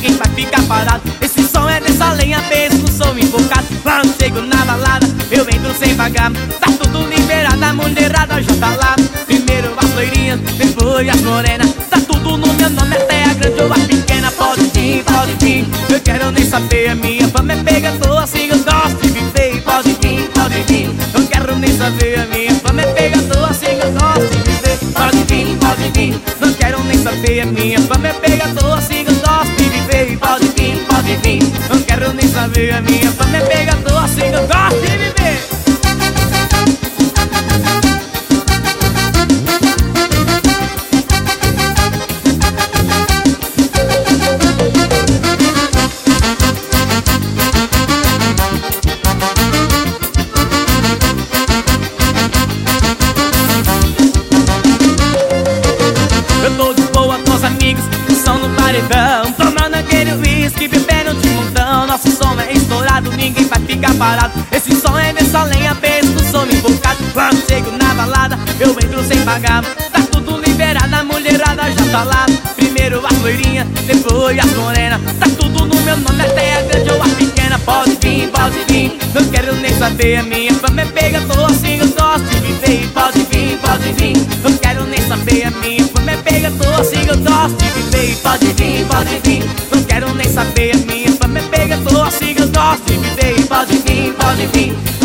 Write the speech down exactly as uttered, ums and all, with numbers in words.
ninguém vai ficar parado. Esse som é dessa lenha, penso no som invocado. Quando chego na balada, eu entro sem pagar. Tá tudo liberado, a mulherada já tá lá. Primeiro as loirinhas, depois as morenas. Tá tudo no meu nome, até a grande ou a pequena. Pode vir, pode vir, eu quero nem saber. A minha fama é pega, tô assim, eu gosto de viver. Pode vir, pode vir, eu quero nem saber. A minha fama é pega, tô assim, eu gosto de viver. Pode vir, pode vir, não quero nem saber. A minha fama é pega, tô assim, eu gosto de viver. Pode vir, pode vir, não quero nem saber. A minha fama é pega, tô assim, eu gosto de viver. Eu tô de boa com os amigos, som no paredão, tomando aquele whisky, bebendo de montão. Nosso som é estourado, ninguém vai ficar parado. Esse som é dessa lenha, penso no som invocado. Quando chego na balada, eu entro sem pagar. Tá tudo liberado, a mulherada já tá lá. Primeiro as loirinhas, depois as morenas. Tá tudo no meu nome, até a grande ou a pequena. Pode vir, pode vir, não quero nem saber. A minha fama é pega, tô assim, eu gosto de viver. Pode vir, pode vir, não quero nem saber. A minha fama é pega, tô assim, eu gosto de viver. Pode vir, pode vir, não quero nem saber. A minha fama é pega, tô assim, eu gosto de viver. Pode vir, pode vir,